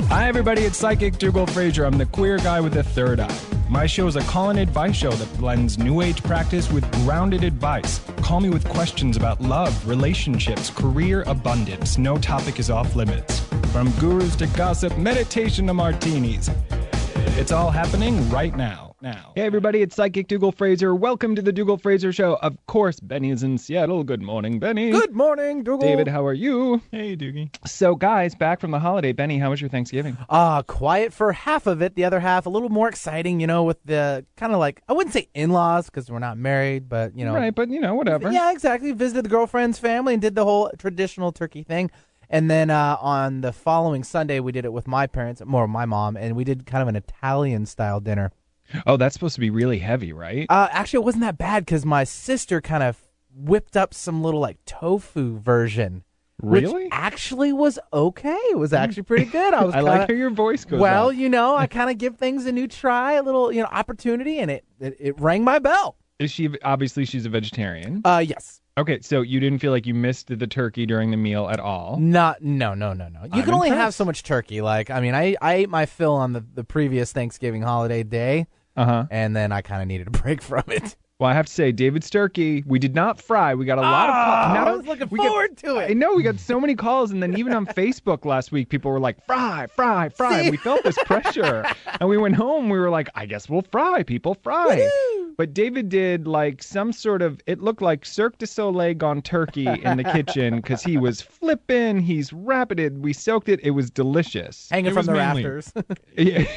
Hi, everybody. It's Psychic Dougal Fraser. I'm the queer guy with the third eye. My show is a call-in advice show that blends new age practice with grounded advice. Call me with questions about love, relationships, career, abundance. No topic is off limits. From gurus to gossip, meditation to martinis. It's all happening right now. Hey, everybody. It's Psychic Dougal Fraser. Welcome to the Dougal Fraser Show. Of course, Benny is in Seattle. Good morning, Benny. Good morning, Dougal. David, how are you? Hey, Doogie. So, guys, back from the holiday. Benny, how was your Thanksgiving? Quiet for half of it. The other half, a little more exciting, with the kind of like, I wouldn't say in-laws because we're not married, but, Right, but, whatever. Yeah, exactly. Visited the girlfriend's family and did the whole traditional turkey thing. And then on the following Sunday, we did it with my parents, more my mom, and we did kind of an Italian-style dinner. Oh, that's supposed to be really heavy, right? Actually, it wasn't that bad because my sister kind of whipped up some little like tofu version. Really? Which actually was okay. It was actually pretty good. I like how your voice goes Well, up. I kind of give things a new try, a little, opportunity, and it rang my bell. Is she, obviously she's a vegetarian? Yes. Okay, so you didn't feel like you missed the turkey during the meal at all? No. You can only have impressed. so much turkey. Like, I mean, I ate my fill on the previous Thanksgiving holiday day. And then I kind of needed a break from it. Well, I have to say, David's turkey, we did not fry. We got a lot of calls. I was looking forward to it. I know, we got so many calls, and then even on Facebook last week, people were like, fry. See? We felt this pressure. And we went home, we were like, I guess we'll fry. People fry. Woo-hoo! But David did like some sort of, it looked like Cirque du Soleil gone turkey in the kitchen because he was flipping, he's rapided, we soaked it. It was delicious. Hanging from the rafters. Yeah.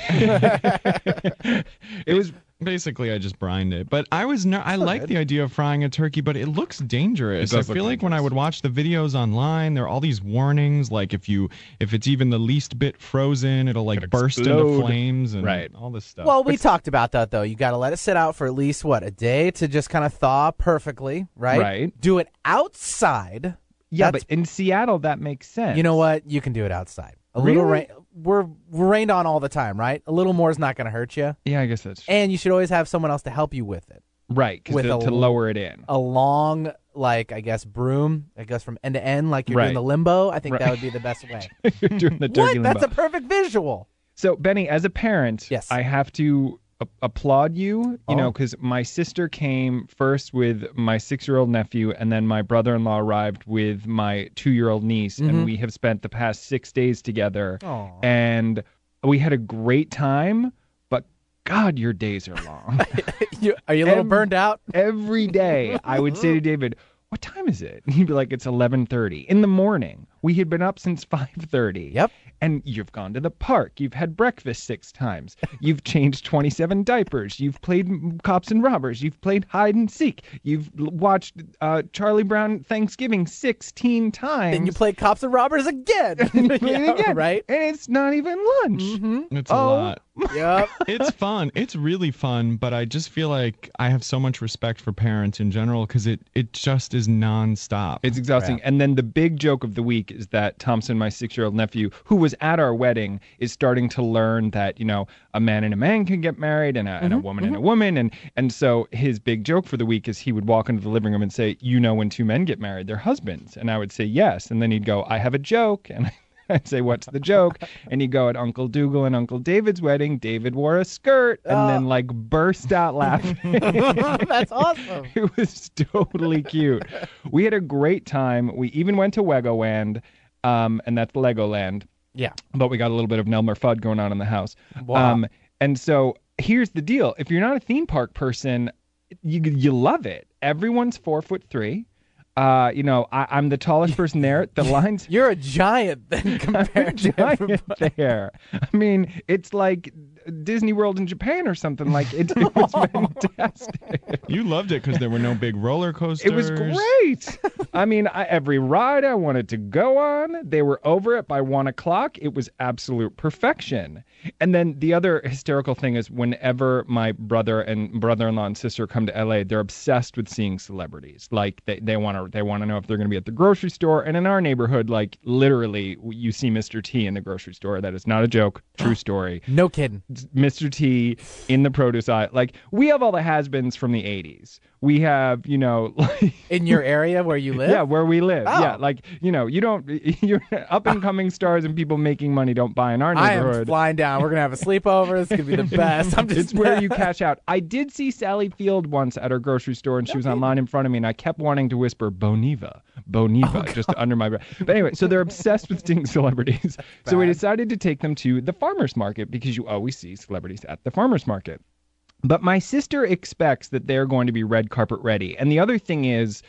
It was... Basically, I just brined it. But I like the idea of frying a turkey, but it looks dangerous. I feel like when I would watch the videos online, there are all these warnings, like if it's even the least bit frozen, it'll like burst into flames and all this stuff. Well, we talked about that, though. You got to let it sit out for at least, a day to just kind of thaw perfectly, right? Right. Do it outside. Yeah, but in Seattle, that makes sense. You know what? You can do it outside. Really? Little rain. We're rained on all the time, right? A little more is not going to hurt you. Yeah, I guess that's true. And you should always have someone else to help you with it. Right, to lower it in. A long, broom, from end to end, like you're doing the limbo. I think that would be the best way. You're doing the turkey limbo. That's a perfect visual. So, Benny, as a parent, yes. I have to applaud you, because my sister came first with my 6-year-old nephew, and then my brother-in-law arrived with my 2-year-old niece, and we have spent the past 6 days together, and we had a great time, but God, your days are long. Are you a little burned out? Every day, I would say to David, what time is it? And he'd be like, it's 11:30 in the morning. We had been up since 5:30. Yep. And you've gone to the park. You've had breakfast 6 times. You've changed 27 diapers. You've played cops and robbers. You've played hide and seek. You've watched Charlie Brown Thanksgiving 16 times. Then you play cops and robbers again. And you play it again. Right? And it's not even lunch. It's a lot. Yep. It's fun. It's really fun, but I just feel like I have so much respect for parents in general because it just is nonstop. It's exhausting. And then the big joke of the week is that Thompson, my 6-year-old nephew, who was at our wedding, is starting to learn that, a man and a man can get married and a woman and a woman. And so his big joke for the week is he would walk into the living room and say, when 2 men get married, they're husbands. And I would say, yes. And then he'd go, I have a joke. And I'd say, what's the joke? And he'd go, at Uncle Dougal and Uncle David's wedding, David wore a skirt and then burst out laughing. That's awesome. It was totally cute. We had a great time. We even went to Legoland, and that's Legoland. Yeah. But we got a little bit of Nelmer Fudd going on in the house. Wow. And so here's the deal. If you're not a theme park person, you love it. Everyone's 4'3". I'm the tallest person there. The lines. You're a giant then compared to everybody. There. I mean, it's like Disney World in Japan or something. Like it was fantastic. You loved it because there were no big roller coasters. It was great. I mean, every ride I wanted to go on, they were over it by 1:00. It was absolute perfection. And then the other hysterical thing is whenever my brother-in-law and sister come to LA, they're obsessed with seeing celebrities. Like they want to know if they're going to be at the grocery store. And in our neighborhood, like literally you see Mr. T in the grocery store. That is not a joke. True story. No kidding. Mr. T in the produce aisle. Like, we have all the has-beens from the 80s. We have, like... In your area where you live? Yeah, where we live. Oh. Yeah, like, you're up-and-coming stars and people making money don't buy in our neighborhood. I am flying down. We're going to have a sleepover. It's going to be the best. It's where you cash out. I did see Sally Field once at her grocery store, and she was online in front of me, and I kept wanting to whisper, Boniva, just under my breath. But anyway, so they're obsessed with seeing celebrities. So we decided to take them to the farmer's market, because you always see celebrities at the farmer's market. But my sister expects that they're going to be red carpet ready. And the other thing is,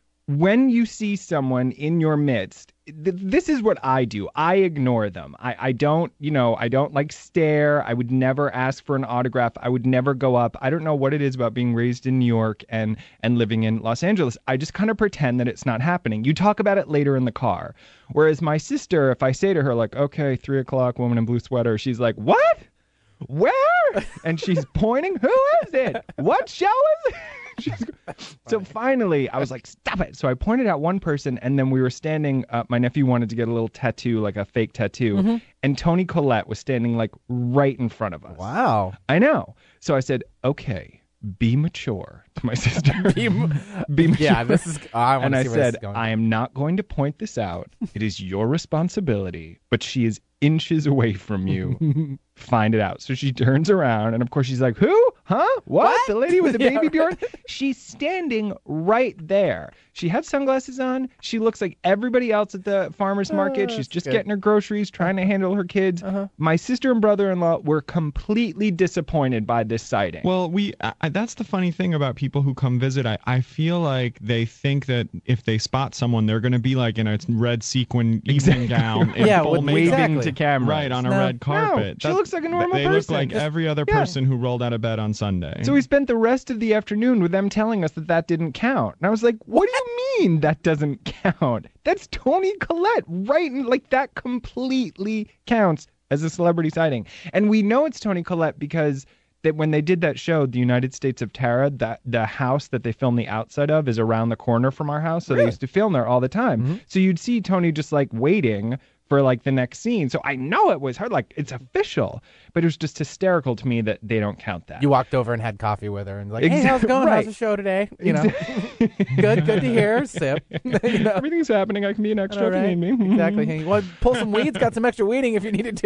when you see someone in your midst, this is what I do. I ignore them. I don't like stare. I would never ask for an autograph. I would never go up. I don't know what it is about being raised in New York and living in Los Angeles. I just kind of pretend that it's not happening. You talk about it later in the car. Whereas my sister, if I say to her, like, okay, 3:00, woman in blue sweater, she's like, what? Where? And she's pointing. Who is it? What show is it? So finally, I was like, stop it. So I pointed out one person, and then we were standing. My nephew wanted to get a little tattoo, like a fake tattoo. And Toni Collette was standing like right in front of us. Wow. I know. So I said, okay, be mature to my sister. Be mature. Yeah, this is. I want and to I see where this said, is going. I am not going to point this out. It is your responsibility, but she is inches away from you. Find it out. So she turns around, and of course she's like, who? Huh? What? The lady with the baby Bjorn? She's standing right there. She had sunglasses on. She looks like everybody else at the farmer's market. She's just getting her groceries, trying to handle her kids. My sister and brother-in-law were completely disappointed by this sighting. Well, that's the funny thing about people who come visit. I feel like they think that if they spot someone, they're going to be like in a red sequin evening gown. Yeah, full with makeup. waving to camera. Right, on a red carpet. She looks like a normal They person. look like every other person who rolled out of bed on Sunday. So we spent the rest of the afternoon with them telling us that didn't count. And I was like, what do you mean that doesn't count? That's Toni Collette, right? And like, that completely counts as a celebrity sighting. And we know it's Toni Collette because that when they did that show, The United States of Tara, that the house that they filmed the outside of is around the corner from our house. So they used to film there all the time. So you'd see Toni just like waiting for like the next scene. So I know it was her, like it's official, but it was just hysterical to me that they don't count that. You walked over and had coffee with her and like, hey, how's it going? Right. How's the show today? You know, good to hear. Sip. You know? Everything's happening. I can be an extra if you need me. Exactly. Hey, you want to pull some weeds? Got some extra weeding if you needed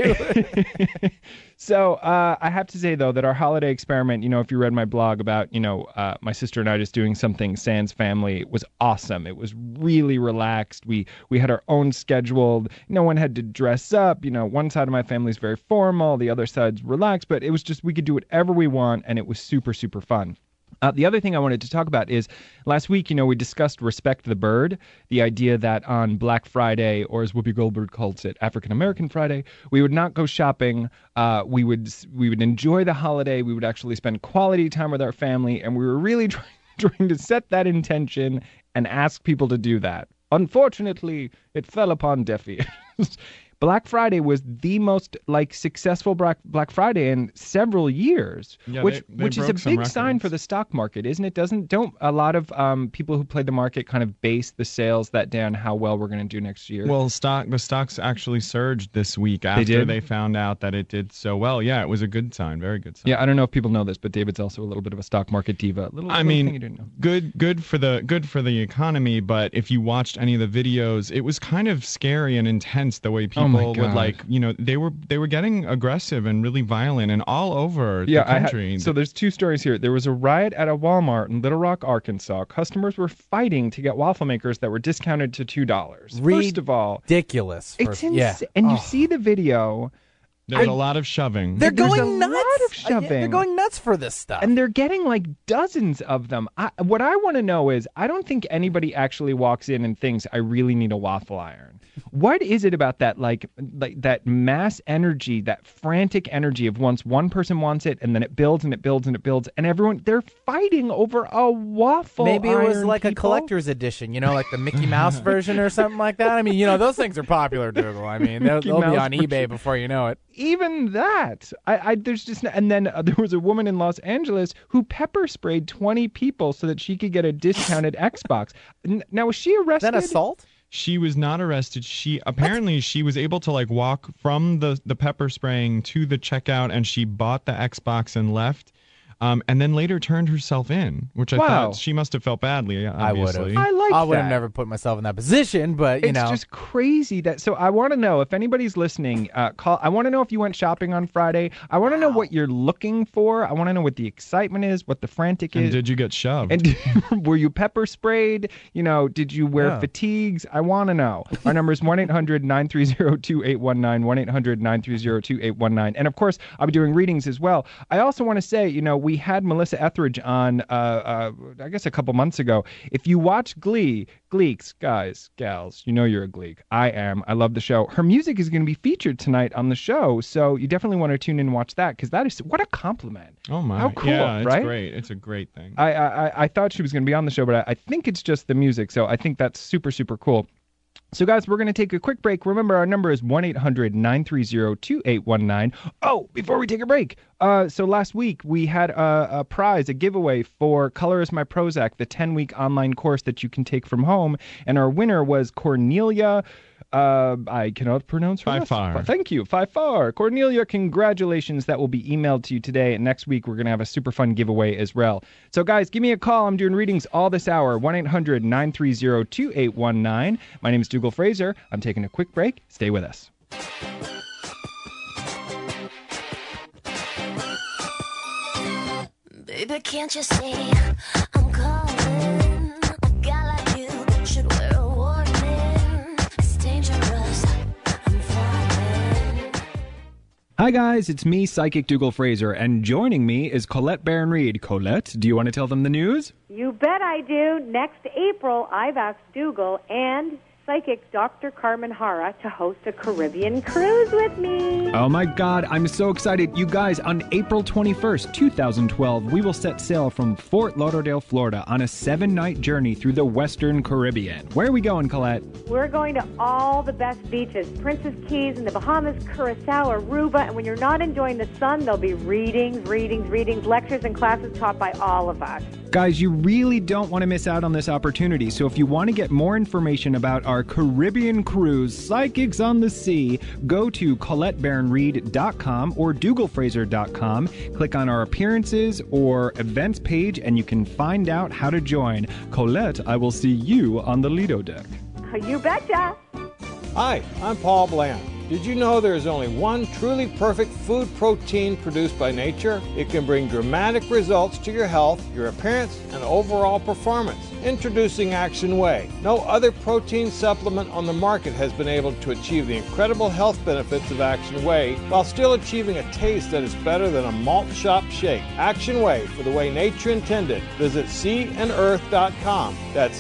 to. So I have to say, though, that our holiday experiment, if you read my blog about, my sister and I just doing something sans family, was awesome. It was really relaxed. We had our own schedule. No one had to dress up. One side of my family is very formal. The other side's relaxed. But it was just, we could do whatever we want. And it was super, super fun. The other thing I wanted to talk about is last week, we discussed Respect the Bird, the idea that on Black Friday, or as Whoopi Goldberg calls it, African American Friday, we would not go shopping. We would enjoy the holiday. We would actually spend quality time with our family. And we were really trying to set that intention and ask people to do that. Unfortunately, it fell upon deaf ears. Black Friday was the most successful Black Friday in several years, Yeah, which they is a broke some big sign records. for the stock market, isn't it? Don't a lot of people who play the market kind of base the sales that day on how well we're going to do next year? Well, the stocks actually surged this week after did? they found out that it did so well. Yeah, it was a good sign, very good sign. Yeah, I don't know if people know this, but David's also a little bit of a stock market diva. Little thing you didn't know. Good for the economy. But if you watched any of the videos, it was kind of scary and intense the way people my would God. they were getting aggressive and really violent and all over the country. So there's two stories here. There was a riot at a Walmart in Little Rock, Arkansas. Customers were fighting to get waffle makers that were discounted to $2. First of all, ridiculous. it's insane. And you see the video. There's a lot of shoving. They're There's going a nuts. lot of Yeah, shoving. they're going nuts for this stuff. And they're getting dozens of them. What I want to know is, I don't think anybody actually walks in and thinks, I really need a waffle iron. What is it about that, like that mass energy, that frantic energy of once one person wants it, and then it builds and it builds and it builds, and everyone, they're fighting over a waffle Maybe it was iron, like a people. collector's edition, like the Mickey Mouse version or something like that. I mean, those things are popular, Dougal. I mean, they'll be Mouse on eBay before you know it. Even that, there's just, and then there was a woman in Los Angeles who pepper sprayed 20 people so that she could get a discounted Xbox. Now, was she Is arrested? that assault? She was not arrested. Apparently she was able to like walk from the pepper spraying to the checkout, and she bought the Xbox and left. And then later turned herself in, which I thought she must have felt badly, obviously. I would have never put myself in that position, but, it's just crazy that... So I want to know, if anybody's listening, call. I want to know if you went shopping on Friday. I want to know what you're looking for. I want to know what the excitement is, what the frantic is. And did you get shoved? And were you pepper sprayed? Did you wear fatigues? I want to know. Our number is 1-800-930-2819, 1-800-930-2819. And, of course, I'll be doing readings as well. I also want to say, we had Melissa Etheridge on, I guess a couple months ago. If you watch Glee, Gleeks, guys, gals, you're a Gleek. I am. I love the show. Her music is going to be featured tonight on the show, so you definitely want to tune in and watch that, because that is, what a compliment. Oh, my. How cool, yeah, it's right? great. It's a great thing. I thought she was going to be on the show, but I think it's just the music, so I think that's super, super cool. So, guys, we're going to take a quick break. Remember, our number is 1-800-930-2819. Oh, before we take a break, so last week we had a prize, a giveaway for Color is My Prozac, the 10-week online course that you can take from home. And our winner was Cornelia... I cannot pronounce her last name. Thank you, Fifar. Cornelia, congratulations. That will be emailed to you today. And next week, we're going to have a super fun giveaway as well. So, guys, give me a call. I'm doing readings all this hour. 1-800-930-2819. My name is Dougal Fraser. I'm taking a quick break. Stay with us. Baby, can't you see I'm calling? A guy like you should wear a warning. It's dangerous. I'm falling. Hi, guys. It's me, Psychic Dougal Fraser, and joining me is Colette Baron-Reid. Colette, do you want to tell them the news? You bet I do. Next April, I've asked Dougal and psychic Dr. Carmen Hara to host a Caribbean cruise with me. Oh my God, I'm so excited. You guys, on April 21st, 2012, we will set sail from Fort Lauderdale, Florida on a 7-night journey through the Western Caribbean. Where are we going, Colette? We're going to all the best beaches, Princess Keys in the Bahamas, Curacao, Aruba, and when you're not enjoying the sun, there'll be readings, lectures, and classes taught by all of us. Guys, you really don't want to miss out on this opportunity, so if you want to get more information about our Caribbean cruise, Psychics on the Sea, go to ColetteBaronReid.com or DougalFraser.com. Click on our appearances or events page, and you can find out how to join. Colette, I will see you on the Lido deck. You betcha. Hi, I'm Paul Bland. Did you know there is only one truly perfect food protein produced by nature? It can bring dramatic results to your health, your appearance, and overall performance. Introducing Action Whey. No other protein supplement on the market has been able to achieve the incredible health benefits of Action Whey while still achieving a taste that is better than a malt shop shake. Action Whey, for the way nature intended. Visit seaandearth.com. That's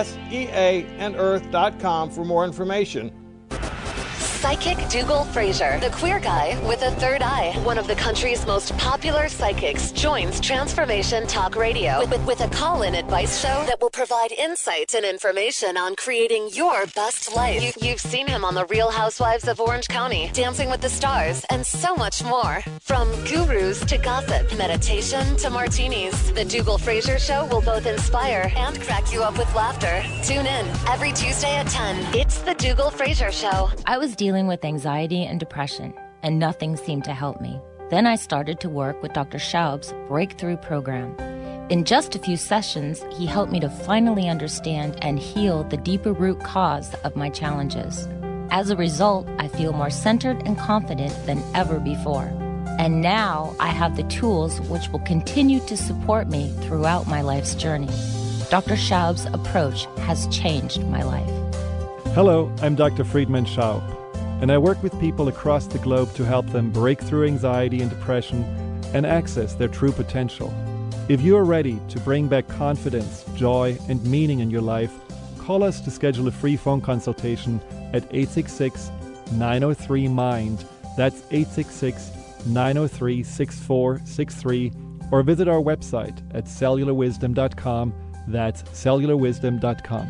SEA-and-earth.com for more information. Psychic Dougal Fraser, the queer guy with a third eye, one of the country's most popular psychics, joins Transformation Talk Radio with a call-in advice show that will provide insights and information on creating your best life. You've seen him on The Real Housewives of Orange County, Dancing with the Stars, and so much more. From gurus to gossip, meditation to martinis, the Dougal Fraser Show will both inspire and crack you up with laughter. Tune in every Tuesday at 10. It's the Dougal Fraser Show. I was dealing with anxiety and depression, and nothing seemed to help me. Then I started to work with Dr. Schaub's Breakthrough Program. In just a few sessions, he helped me to finally understand and heal the deeper root cause of my challenges. As a result, I feel more centered and confident than ever before. And now I have the tools which will continue to support me throughout my life's journey. Dr. Schaub's approach has changed my life. Hello, I'm Dr. Friedman Schaub, and I work with people across the globe to help them break through anxiety and depression and access their true potential. If you are ready to bring back confidence, joy, and meaning in your life, call us to schedule a free phone consultation at 866-903-MIND. That's 866-903-6463, or visit our website at cellularwisdom.com. That's cellularwisdom.com.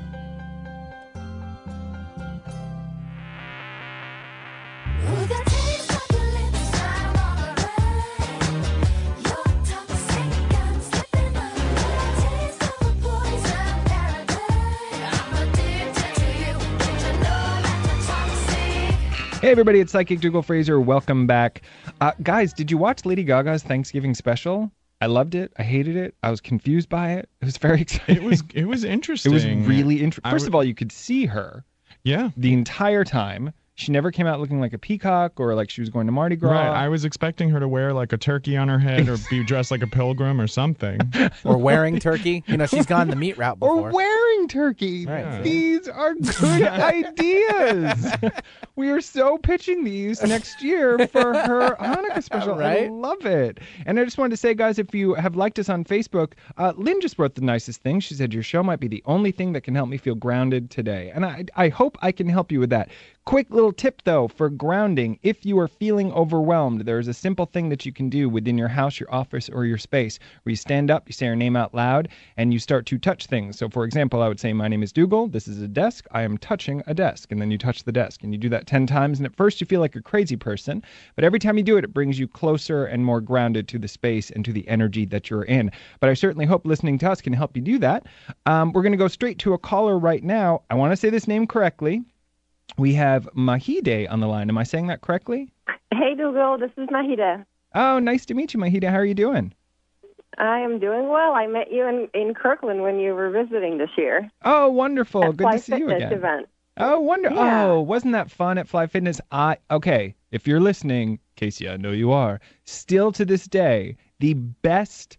Hey, everybody, it's Psychic Dougal Fraser. Welcome back. Guys, did you watch Lady Gaga's Thanksgiving special? I loved it. I hated it. I was confused by it. It was very exciting. It was interesting. It was really interesting. First of all, you could see her the entire time. She never came out looking like a peacock or like she was going to Mardi Gras. Right. I was expecting her to wear like a turkey on her head or be dressed like a pilgrim or something. Or wearing turkey. You know, she's gone the meat route before. Or wearing turkey. Right. These are good ideas. We are so pitching these next year for her Hanukkah special. Right? I love it. And I just wanted to say, guys, if you have liked us on Facebook, Lynn just wrote the nicest thing. She said, your show might be the only thing that can help me feel grounded today. And I hope I can help you with that. Quick little tip, though, for grounding. If you are feeling overwhelmed, there's a simple thing that you can do within your house, your office, or your space where you stand up, you say your name out loud, and you start to touch things. So, for example, I would say, my name is Dougal. This is a desk. I am touching a desk. And then you touch the desk. And you do that 10 times. And at first you feel like a crazy person. But every time you do it, it brings you closer and more grounded to the space and to the energy that you're in. But I certainly hope listening to us can help you do that. We're going to go straight to a caller right now. I want to say this name correctly. We have Mahide on the line. Am I saying that correctly? Hey, Dougal. This is Mahide. Oh, nice to meet you, Mahide. How are you doing? I am doing well. I met you in Kirkland when you were visiting this year. Oh, wonderful. Good to see you Fly again. Fitness event. Oh, wonderful. Yeah. Oh, wasn't that fun at Fly Fitness? Okay, if you're listening, Casey, I know you are, still to this day, the best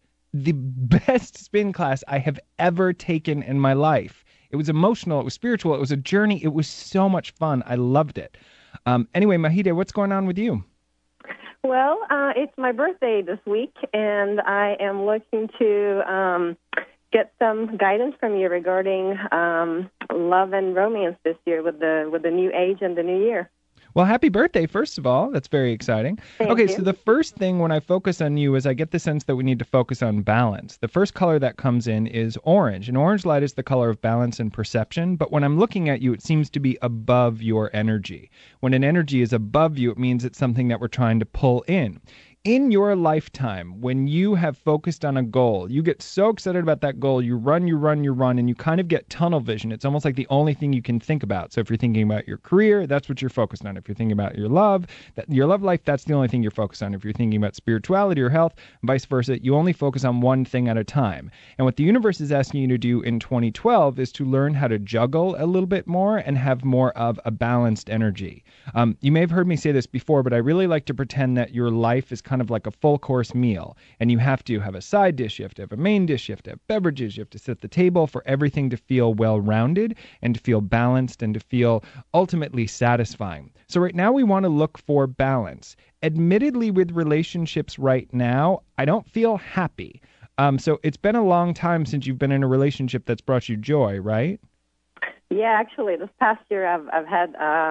spin class I have ever taken in my life. It was emotional. It was spiritual. It was a journey. It was so much fun. I loved it. Anyway, Mahide, what's going on with you? Well, it's my birthday this week, and I am looking to get some guidance from you regarding love and romance this year with the new age and the new year. Well, happy birthday, first of all. That's very exciting. Thank you. So the first thing when I focus on you is I get the sense that we need to focus on balance. The first color that comes in is orange, and orange light is the color of balance and perception. But when I'm looking at you, it seems to be above your energy. When an energy is above you, it means it's something that we're trying to pull in. In your lifetime, when you have focused on a goal, you get so excited about that goal, you run, and you kind of get tunnel vision. It's almost like the only thing you can think about. So if you're thinking about your career, that's what you're focused on. If you're thinking about your love life, that's the only thing you're focused on. If you're thinking about spirituality or health, vice versa, you only focus on one thing at a time. And what the universe is asking you to do in 2012 is to learn how to juggle a little bit more and have more of a balanced energy. You may have heard me say this before, but I really like to pretend that your life is kind of like a full course meal, and you have to have a side dish, you have to have a main dish, you have to have beverages, you have to set the table for everything to feel well-rounded and to feel balanced and to feel ultimately satisfying. So right now we want to look for balance. Admittedly, with relationships right now, I don't feel happy. So it's been a long time since you've been in a relationship that's brought you joy, right? Yeah, actually, this past year I've had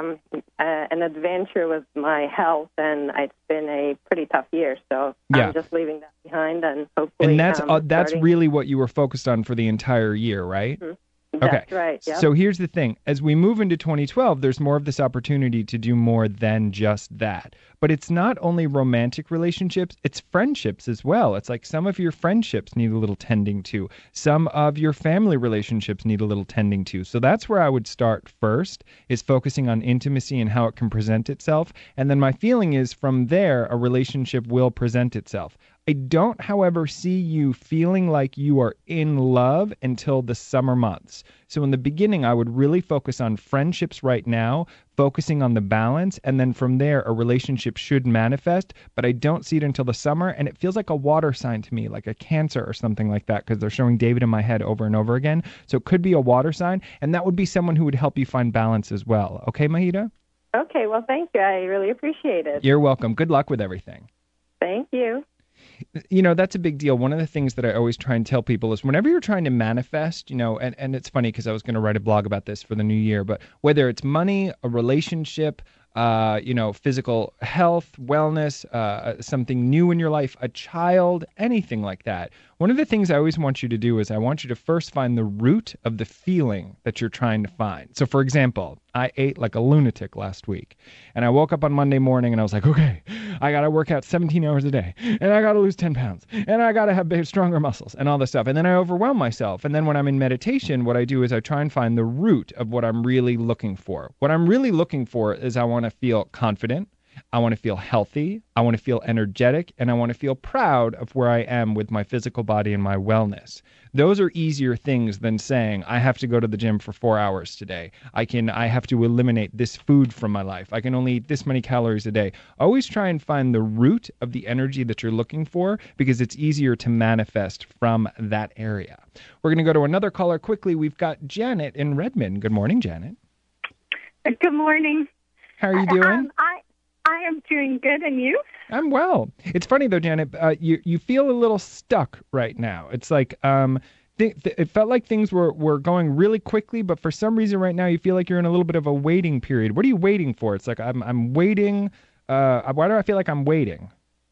an adventure with my health, and it's been a pretty tough year. So I'm just leaving that behind, and hopefully. And that's really what you were focused on for the entire year, right? Mm-hmm. Okay. That's right. Yeah. So here's the thing. As we move into 2012, there's more of this opportunity to do more than just that. But it's not only romantic relationships, it's friendships as well. It's like some of your friendships need a little tending to. Some of your family relationships need a little tending to. So that's where I would start first, is focusing on intimacy and how it can present itself. And then my feeling is from there, a relationship will present itself. I don't, however, see you feeling like you are in love until the summer months. So in the beginning, I would really focus on friendships right now, focusing on the balance, and then from there, a relationship should manifest, but I don't see it until the summer, and it feels like a water sign to me, like a Cancer or something like that, because they're showing David in my head over and over again. So it could be a water sign, and that would be someone who would help you find balance as well. Okay, Mahide? Okay, well, thank you. I really appreciate it. You're welcome. Good luck with everything. Thank you. You know, that's a big deal. One of the things that I always try and tell people is whenever you're trying to manifest, you know, and it's funny because I was going to write a blog about this for the new year, but whether it's money, a relationship, physical health, wellness, something new in your life, a child, anything like that. One of the things I always want you to do is I want you to first find the root of the feeling that you're trying to find. So, for example, I ate like a lunatic last week, and I woke up on Monday morning and I was like, okay, I got to work out 17 hours a day, and I got to lose 10 pounds, and I got to have stronger muscles, and all this stuff. And then I overwhelm myself. And then when I'm in meditation, what I do is I try and find the root of what I'm really looking for. What I'm really looking for is I want to feel confident. I want to feel healthy, I want to feel energetic, and I want to feel proud of where I am with my physical body and my wellness. Those are easier things than saying, I have to go to the gym for 4 hours today. I have to eliminate this food from my life. I can only eat this many calories a day. Always try and find the root of the energy that you're looking for, because it's easier to manifest from that area. We're going to go to another caller quickly. We've got Janet in Redmond. Good morning, Janet. Good morning. How are you doing? I am doing good, and you? I'm well. It's funny, though, Janet, you feel a little stuck right now. It's like it felt like things were going really quickly, but for some reason right now you feel like you're in a little bit of a waiting period. What are you waiting for? It's like I'm waiting. Why do I feel like I'm waiting?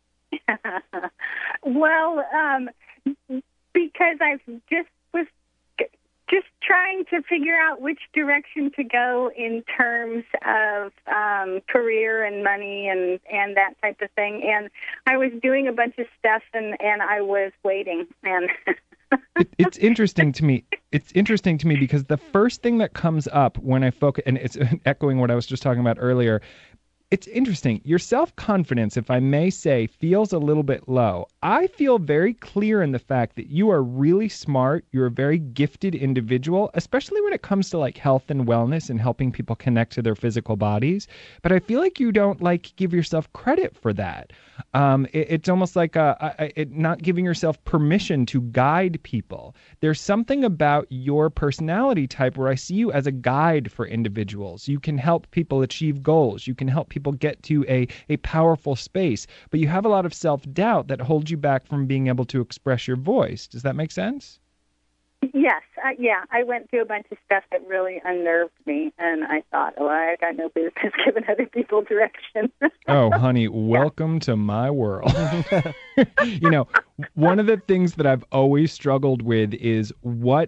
Well, because I was trying to figure out which direction to go in terms of career and money and that type of thing. And I was doing a bunch of stuff, and I was waiting. And it's interesting to me. It's interesting to me because the first thing that comes up when I focus, and it's echoing what I was just talking about earlier, it's interesting. Your self-confidence, if I may say, feels a little bit low. I feel very clear in the fact that you are really smart. You're a very gifted individual, especially when it comes to like health and wellness and helping people connect to their physical bodies. But I feel like you don't give yourself credit for that. It's almost like not giving yourself permission to guide people. There's something about your personality type where I see you as a guide for individuals. You can help people achieve goals. You can help people get to a powerful space, but you have a lot of self-doubt that holds you back from being able to express your voice. Does that make sense? Yes. I went through a bunch of stuff that really unnerved me, and I thought, I got no business giving other people direction. Oh, honey, welcome to my world. One of the things that I've always struggled with is what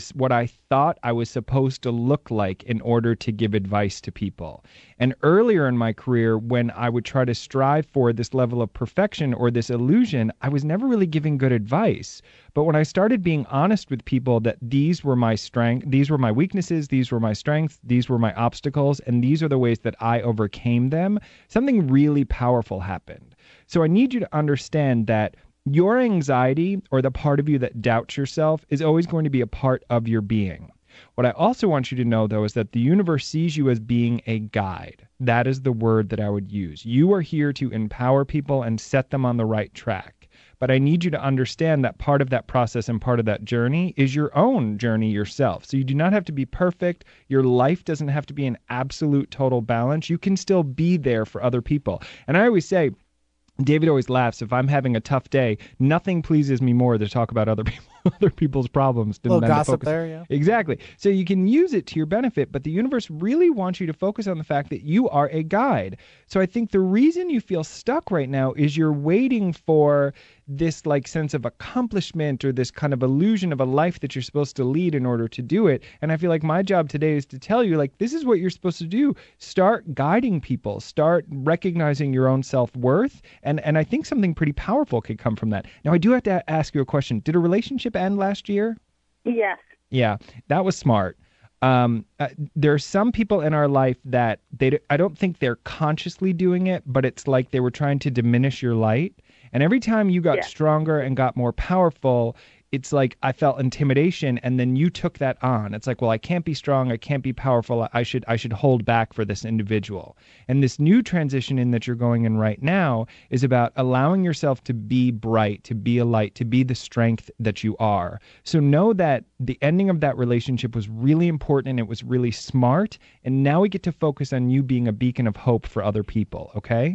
I thought I was supposed to look like in order to give advice to people. And earlier in my career, when I would try to strive for this level of perfection or this illusion, I was never really giving good advice. But when I started being honest with people that these were my strengths, these were my weaknesses, these were my strengths, these were my obstacles, and these are the ways that I overcame them, something really powerful happened. So I need you to understand that your anxiety, or the part of you that doubts yourself, is always going to be a part of your being. What I also want you to know, though, is that the universe sees you as being a guide. That is the word that I would use. You are here to empower people and set them on the right track. But I need you to understand that part of that process and part of that journey is your own journey yourself. So you do not have to be perfect. Your life doesn't have to be an absolute total balance. You can still be there for other people. And I always say, David always laughs, if I'm having a tough day, nothing pleases me more to talk about other people's problems. A little gossip there, yeah. Exactly. So you can use it to your benefit, but the universe really wants you to focus on the fact that you are a guide. So I think the reason you feel stuck right now is you're waiting for this sense of accomplishment or this kind of illusion of a life that you're supposed to lead in order to do it. And I feel like my job today is to tell you, this is what you're supposed to do. Start guiding people. Start recognizing your own self-worth. And I think something pretty powerful could come from that. Now, I do have to ask you a question. Did a relationship end last year? Yes. Yeah, that was smart. There are some people in our life that I don't think they're consciously doing it, but it's like they were trying to diminish your light. And every time you got stronger and got more powerful, it's like I felt intimidation, and then you took that on. It's like, well, I can't be strong, I can't be powerful, I should hold back for this individual. And this new transition in that you're going in right now is about allowing yourself to be bright, to be a light, to be the strength that you are. So know that the ending of that relationship was really important and it was really smart, and now we get to focus on you being a beacon of hope for other people, okay?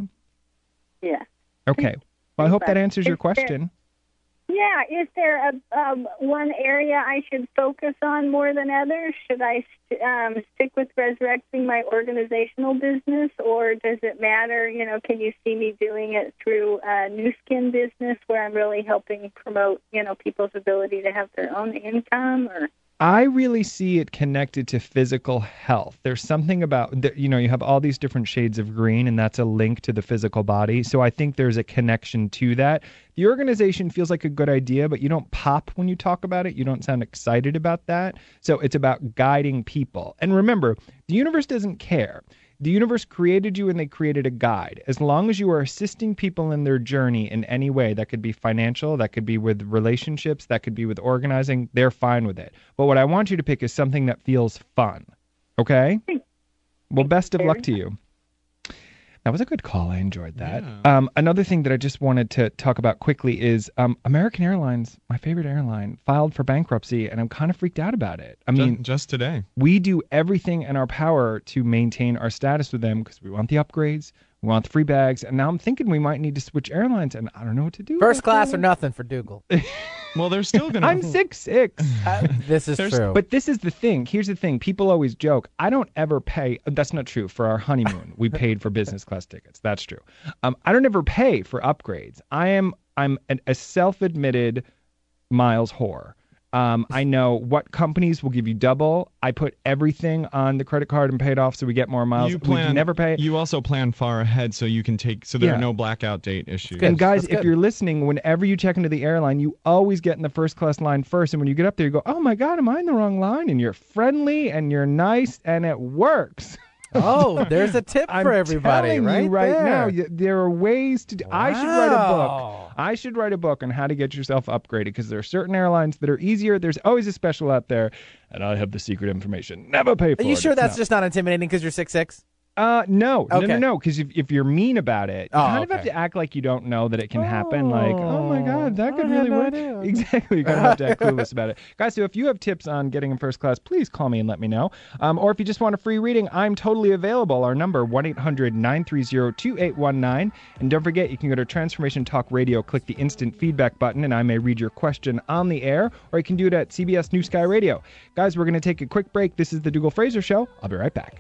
Yeah. Okay. Well, I hope that answers your question. Yeah. Is there one area I should focus on more than others? Should I stick with resurrecting my organizational business, or does it matter? Can you see me doing it through a New Skin business where I'm really helping promote, people's ability to have their own income? Or I really see it connected to physical health. There's something about, you have all these different shades of green, and that's a link to the physical body. So I think there's a connection to that. The organization feels like a good idea, but you don't pop when you talk about it. You don't sound excited about that. So it's about guiding people. And remember, the universe doesn't care. The universe created you and they created a guide. As long as you are assisting people in their journey in any way, that could be financial, that could be with relationships, that could be with organizing, they're fine with it. But what I want you to pick is something that feels fun. Okay? Well, best of luck to you. That was a good call. I enjoyed that. Yeah. Another thing that I just wanted to talk about quickly is American Airlines, my favorite airline, filed for bankruptcy, and I'm kind of freaked out about it. I mean, just today. We do everything in our power to maintain our status with them because we want the upgrades, we want the free bags, and now I'm thinking we might need to switch airlines, and I don't know what to do. First class or nothing for Dougal. Well, they're still going to... I'm 6'6". This is true. But this is the thing. Here's the thing. People always joke, I don't ever pay... That's not true. For our honeymoon, we paid for business class tickets. That's true. I don't ever pay for upgrades. I'm a self-admitted miles whore. I know what companies will give you double. I put everything on the credit card and pay it off so we get more miles. We can never pay. You also plan far ahead so you can take, so there are no blackout date issues. And guys, if you're listening, whenever you check into the airline, you always get in the first class line first. And when you get up there, you go, oh my God, am I in the wrong line? And you're friendly and you're nice and it works. Oh, there's a tip for everybody right now. There are ways to do. Wow. I should write a book. I should write a book on how to get yourself upgraded because there are certain airlines that are easier. There's always a special out there, and I have the secret information. Never pay for it. Are you sure that's just not intimidating because you're 6'6"? No. Because if you're mean about it, you kind of have to act like you don't know that it can happen. Like, oh my God, that could really work. Exactly. You're going to have to act clueless about it. Guys, so if you have tips on getting in first class, please call me and let me know. Or if you just want a free reading, I'm totally available. Our number, 1-800-930-2819. And don't forget, you can go to Transformation Talk Radio, click the instant feedback button, and I may read your question on the air, or you can do it at CBS New Sky Radio. Guys, we're going to take a quick break. This is the Dougal Fraser Show. I'll be right back.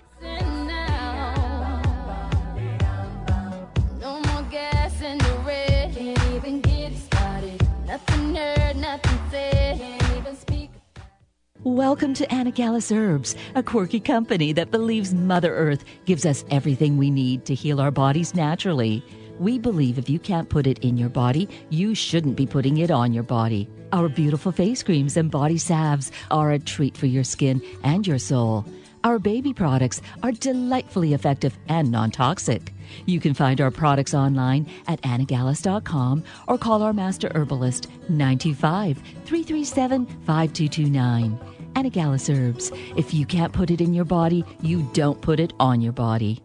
Welcome to Anagallis Herbs, a quirky company that believes Mother Earth gives us everything we need to heal our bodies naturally. We believe if you can't put it in your body, you shouldn't be putting it on your body. Our beautiful face creams and body salves are a treat for your skin and your soul. Our baby products are delightfully effective and non-toxic. You can find our products online at anagallis.com or call our master herbalist 925-337-5229. Anagallis Herbs. If you can't put it in your body, you don't put it on your body.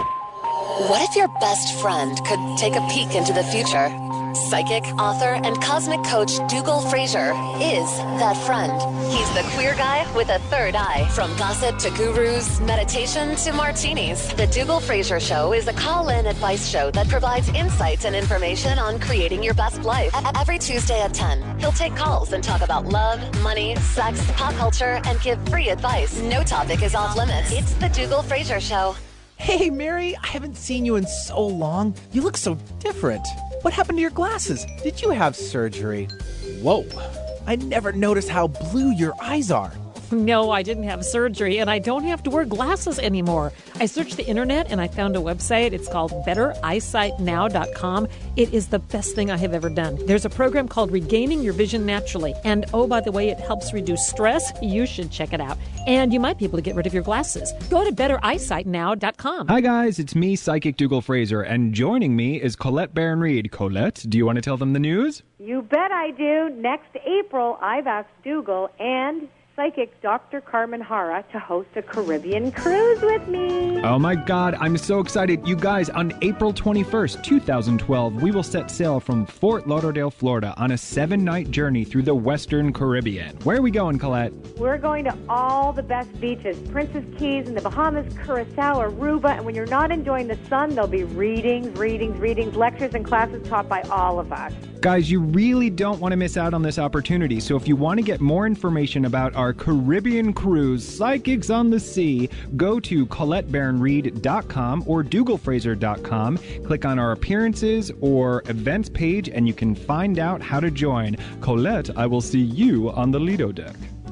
What if your best friend could take a peek into the future? Psychic, author, and cosmic coach Dougal Fraser is that friend. He's the queer guy with a third eye. From gossip to gurus, meditation to martinis, the Dougal Fraser Show is a call-in advice show that provides insights and information on creating your best life. Every Tuesday at 10, he'll take calls and talk about love, money, sex, pop culture, and give free advice. No topic is off limits. It's the Dougal Fraser Show. Hey, Mary, I haven't seen you in so long. You look so different. What happened to your glasses? Did you have surgery? Whoa, I never noticed how blue your eyes are. No, I didn't have surgery, and I don't have to wear glasses anymore. I searched the internet, and I found a website. It's called BetterEyesightNow.com. It is the best thing I have ever done. There's a program called Regaining Your Vision Naturally. And, oh, by the way, it helps reduce stress. You should check it out. And you might be able to get rid of your glasses. Go to BetterEyesightNow.com. Hi, guys. It's me, Psychic Dougal Fraser, and joining me is Colette Baron-Reed. Colette, do you want to tell them the news? You bet I do. Next April, I've asked Dougal and psychic Dr. Carmen Hara to host a Caribbean cruise with me. Oh my God, I'm so excited. You guys, on April 21st, 2012, we will set sail from Fort Lauderdale, Florida on a 7-night journey through the Western Caribbean. Where are we going, Colette? We're going to all the best beaches, Princess Keys in the Bahamas, Curacao, Aruba, and when you're not enjoying the sun, there'll be readings, lectures, and classes taught by all of us. Guys, you really don't want to miss out on this opportunity, so if you want to get more information about our Caribbean cruise, Psychics on the Sea, go to ColetteBaronReed.com or DougalFraser.com. Click on our appearances or events page, and you can find out how to join. Colette, I will see you on the Lido deck.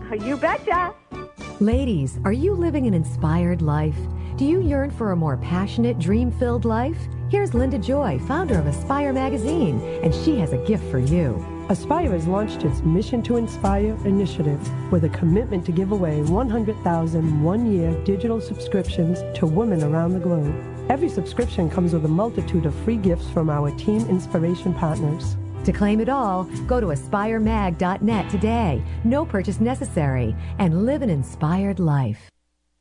You betcha. Ladies, are you living an inspired life? Do you yearn for a more passionate, dream-filled life? Here's Linda Joy, founder of Aspire Magazine, and she has a gift for you. Aspire has launched its Mission to Inspire initiative with a commitment to give away 100,000 one-year digital subscriptions to women around the globe. Every subscription comes with a multitude of free gifts from our team inspiration partners. To claim it all, go to aspiremag.net today. No purchase necessary, and live an inspired life.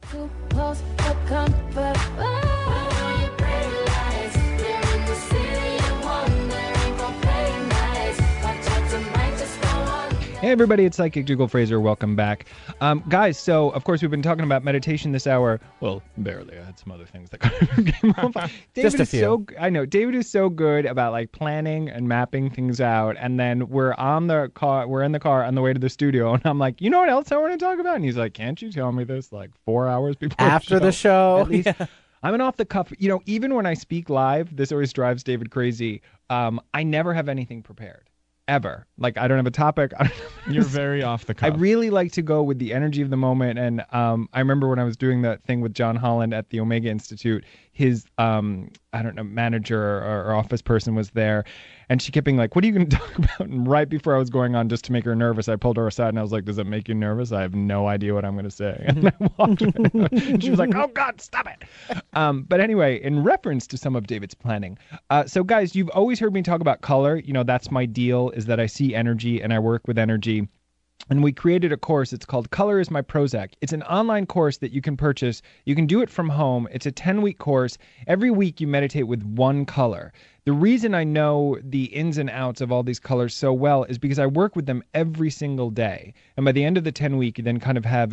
Hey everybody, it's Psychic Dougal Fraser. Welcome back. Guys, so of course we've been talking about meditation this hour. Well, barely. I had some other things that kind of came up. Just a few. I know. David is so good about like planning and mapping things out. And then we're in the car on the way to the studio. And I'm like, you know what else I want to talk about? And he's like, can't you tell me this like 4 hours before after the show? At least. Yeah. I'm an off the cuff. You know, even when I speak live, this always drives David crazy. I never have anything prepared. Ever. Like, I don't have a topic. You're very off the cuff. I really like to go with the energy of the moment. And I remember when I was doing that thing with John Holland at the Omega Institute, his, manager or office person was there. And she kept being like, what are you going to talk about? And right before I was going on, just to make her nervous, I pulled her aside and I was like, does it make you nervous? I have no idea what I'm going to say. And I walked away. And she was like, oh, God, stop it. But anyway, in reference to some of David's planning. So, guys, you've always heard me talk about color. You know, that's my deal, is that I see energy and I work with energy. And we created a course. It's called Color is My Prozac. It's an online course that you can purchase. You can do it from home. It's a 10-week course. Every week you meditate with one color. The reason I know the ins and outs of all these colors so well is because I work with them every single day. And by the end of the 10-week, you then kind of have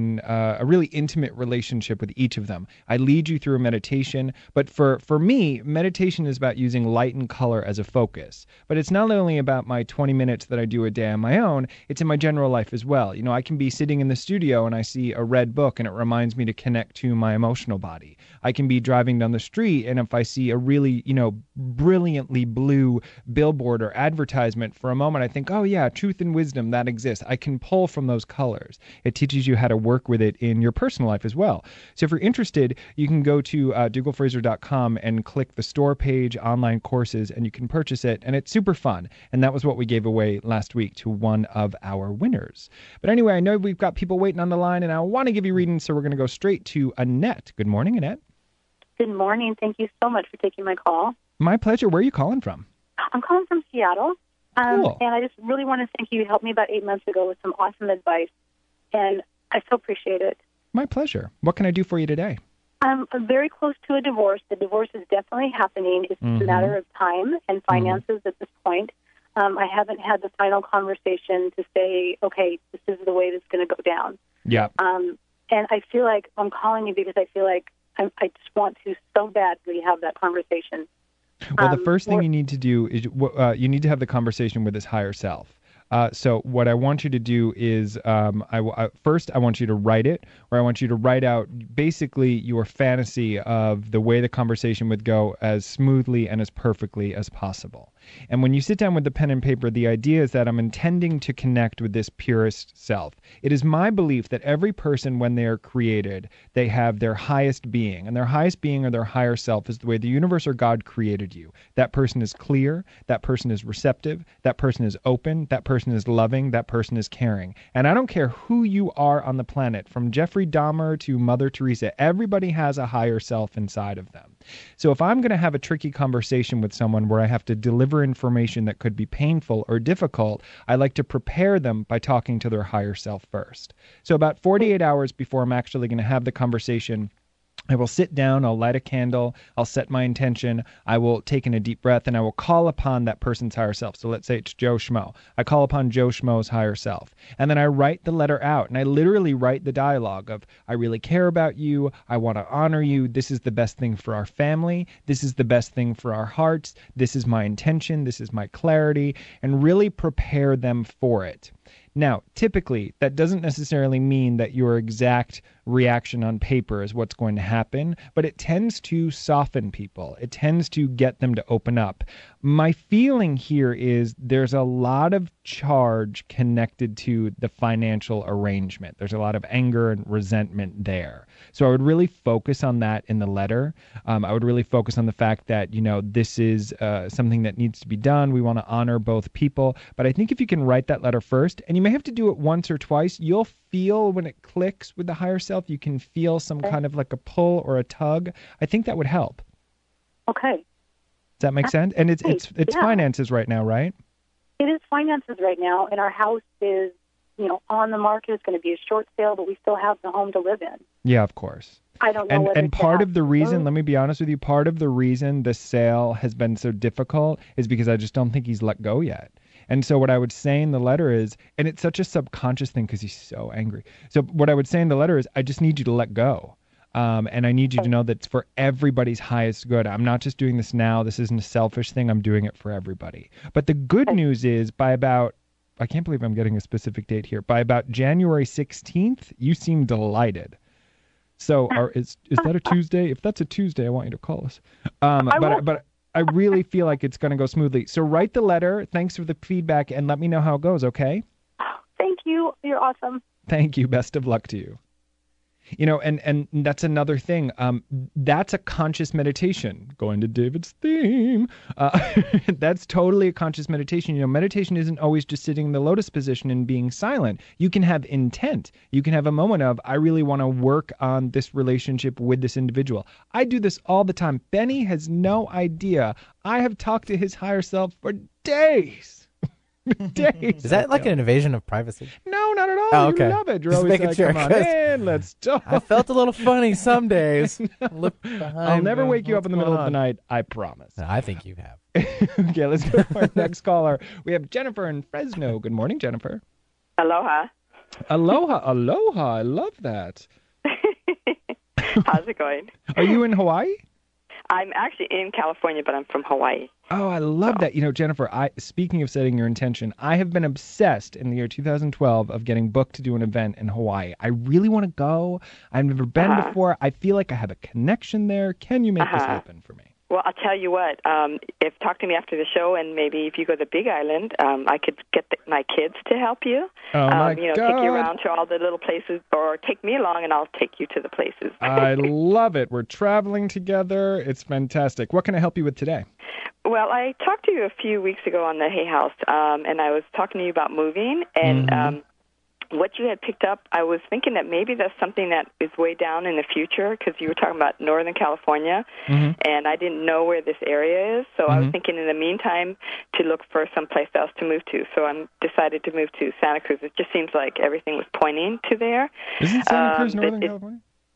a really intimate relationship with each of them. I lead you through a meditation. But for me, meditation is about using light and color as a focus. But it's not only about my 20 minutes that I do a day on my own, it's in my general life as well. You know, I can be sitting in the studio and I see a red book and it reminds me to connect to my emotional body. I can be driving down the street and if I see a really, brilliantly blue billboard or advertisement, for a moment I think, oh yeah, truth and wisdom, that exists. I can pull from those colors. It teaches you how to work with it in your personal life as well. So if you're interested, you can go to DougalFraser.com and click the store page, online courses, and you can purchase it, and it's super fun. And that was what we gave away last week to one of our winners. But anyway, I know we've got people waiting on the line, and I want to give you readings, so we're going to go straight to Annette. Good morning, Annette. Good morning. Thank you so much for taking my call. My pleasure. Where are you calling from? I'm calling from Seattle. Cool. And I just really want to thank you. You helped me about 8 months ago with some awesome advice, and I so appreciate it. My pleasure. What can I do for you today? I'm very close to a divorce. The divorce is definitely happening. It's a matter of time and finances at this point. I haven't had the final conversation to say, okay, this is the way that's going to go down. Yeah. And I feel like I'm calling you because I feel like I just want to so badly have that conversation. Well, the first thing you need to do is you need to have the conversation with his higher self. So what I want you to do is first I want you to write it, or I want you to write out basically your fantasy of the way the conversation would go as smoothly and as perfectly as possible. And when you sit down with the pen and paper, the idea is that I'm intending to connect with this purest self. It is my belief that every person, when they are created, they have their highest being. And their highest being or their higher self is the way the universe or God created you. That person is clear. That person is receptive. That person is open. That person is loving. That person is caring. And I don't care who you are on the planet, from Jeffrey Dahmer to Mother Teresa, everybody has a higher self inside of them. So if I'm going to have a tricky conversation with someone where I have to deliver information that could be painful or difficult, I like to prepare them by talking to their higher self first. So about 48 hours before I'm actually going to have the conversation, I will sit down, I'll light a candle, I'll set my intention, I will take in a deep breath, and I will call upon that person's higher self. So let's say it's Joe Schmo. I call upon Joe Schmo's higher self. And then I write the letter out, and I literally write the dialogue of, I really care about you, I want to honor you, this is the best thing for our family, this is the best thing for our hearts, this is my intention, this is my clarity, and really prepare them for it. Now, typically, that doesn't necessarily mean that your exact reaction on paper is what's going to happen, but it tends to soften people. It tends to get them to open up. My feeling here is there's a lot of charge connected to the financial arrangement. There's a lot of anger and resentment there. So I would really focus on that in the letter. I would really focus on the fact that, this is something that needs to be done. We want to honor both people. But I think if you can write that letter first, and you may have to do it once or twice, you'll feel when it clicks with the higher self, you can feel some kind of like a pull or a tug. I think that would help. Okay. Does that make sense? And it's finances right now, right? It is finances right now, and our house is, on the market. It's going to be a short sale, but we still have the home to live in. Yeah, of course. I don't know. And part of the reason, let me be honest with you, part of the reason the sale has been so difficult is because I just don't think he's let go yet. And so what I would say in the letter is, and it's such a subconscious thing because he's so angry. So what I would say in the letter is, I just need you to let go. And I need you to know that it's for everybody's highest good. I'm not just doing this now. This isn't a selfish thing. I'm doing it for everybody. But the good news is I can't believe I'm getting a specific date here. By about January 16th, you seem delighted. So is that a Tuesday? If that's a Tuesday, I want you to call us. But I really feel like it's going to go smoothly. So write the letter. Thanks for the feedback and let me know how it goes, okay? Thank you. You're awesome. Thank you. Best of luck to you. And that's another thing. That's a conscious meditation. Going to David's theme. That's totally a conscious meditation. Meditation isn't always just sitting in the lotus position and being silent. You can have intent. You can have a moment of, I really want to work on this relationship with this individual. I do this all the time. Benny has no idea. I have talked to his higher self for days. Is that like an invasion of privacy? No, not at all. Oh, okay. You love it. You're always like, come on in, let's talk. I felt a little funny some days. Look behind. I'll never wake you up in the middle of the night, I promise. I think you have. Okay, let's go to our next caller. We have Jennifer in Fresno. Good morning, Jennifer. Aloha. Aloha. I love that. How's it going? Are you in Hawaii? I'm actually in California, but I'm from Hawaii. Oh, I love that. Jennifer, speaking of setting your intention, I have been obsessed in the year 2012 of getting booked to do an event in Hawaii. I really want to go. I've never been before. I feel like I have a connection there. Can you make this happen for me? Well, I'll tell you what. Talk to me after the show, and maybe if you go to the Big Island, I could get my kids to help you. Oh my God. Take you around to all the little places, or take me along, and I'll take you to the places. I love it. We're traveling together. It's fantastic. What can I help you with today? Well, I talked to you a few weeks ago on the Hay House, and I was talking to you about moving, and what you had picked up, I was thinking that maybe that's something that is way down in the future, because you were talking about Northern California, and I didn't know where this area is, so I was thinking in the meantime to look for someplace else to move to. So I decided to move to Santa Cruz. It just seems like everything was pointing to there. Isn't Santa Cruz Northern California?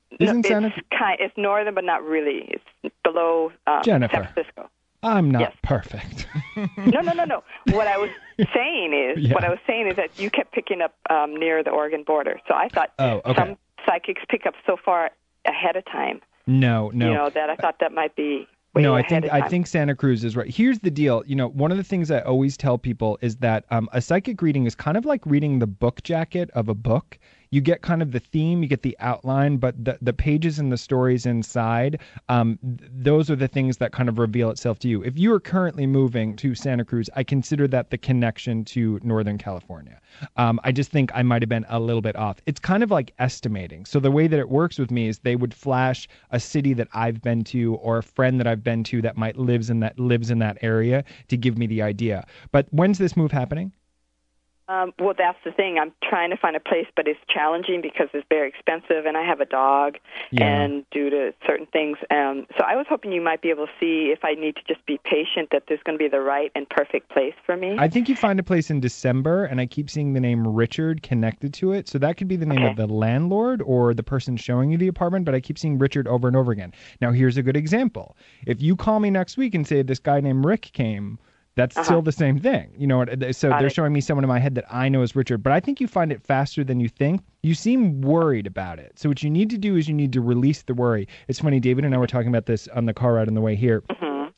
It's northern, but not really. It's below San Francisco. I'm not perfect. No. What I was saying is that you kept picking up near the Oregon border. So I thought some psychics pick up so far ahead of time. No. That I thought that might be I think Santa Cruz is right. Here's the deal. One of the things I always tell people is that a psychic reading is kind of like reading the book jacket of a book. You get kind of the theme, you get the outline, but the pages and the stories inside, those are the things that kind of reveal itself to you. If you are currently moving to Santa Cruz, I consider that the connection to Northern California. I just think I might have been a little bit off. It's kind of like estimating. So the way that it works with me is they would flash a city that I've been to or a friend that I've been to that might lives in that area to give me the idea. But when's this move happening? Well, that's the thing. I'm trying to find a place, but it's challenging because it's very expensive, and I have a dog, and due to certain things. So I was hoping you might be able to see if I need to just be patient, that there's going to be the right and perfect place for me. I think you find a place in December, and I keep seeing the name Richard connected to it. So that could be the name of the landlord or the person showing you the apartment, but I keep seeing Richard over and over again. Now, here's a good example. If you call me next week and say this guy named Rick came, that's still the same thing. So they're showing me someone in my head that I know is Richard, but I think you find it faster than you think. You seem worried about it. So what you need to do is you need to release the worry. It's funny, David and I were talking about this on the car ride on the way here.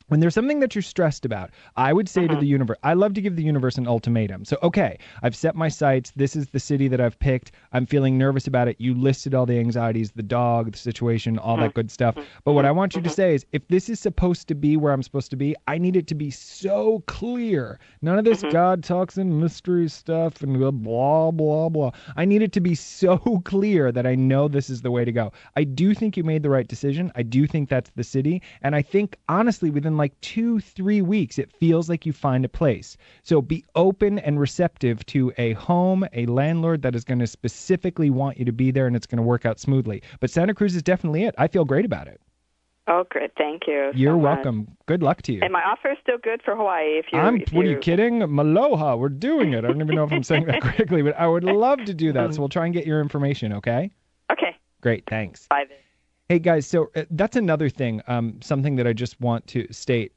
When there's something that you're stressed about, I would say to the universe, I love to give the universe an ultimatum. So, okay, I've set my sights. This is the city that I've picked. I'm feeling nervous about it. You listed all the anxieties, the dog, the situation, all that good stuff. But what I want you to say is, if this is supposed to be where I'm supposed to be, I need it to be so clear. None of this God talks in mystery stuff and blah, blah, blah. I need it to be so clear that I know this is the way to go. I do think you made the right decision. I do think that's the city. And I think, honestly, within like 2-3 weeks, it feels like you find a place. So be open and receptive to a home, a landlord that is going to specifically want you to be there, and it's going to work out smoothly. But Santa Cruz is definitely it. I feel great about it. Oh, great. Thank you. You're welcome. Good luck to you. And my offer is still good for Hawaii. What are you kidding? Maloha. We're doing it. I don't even know if I'm saying that correctly, but I would love to do that. So we'll try and get your information, okay? Okay. Great. Thanks. Bye then. Hey, guys, so that's another thing, something that I just want to state.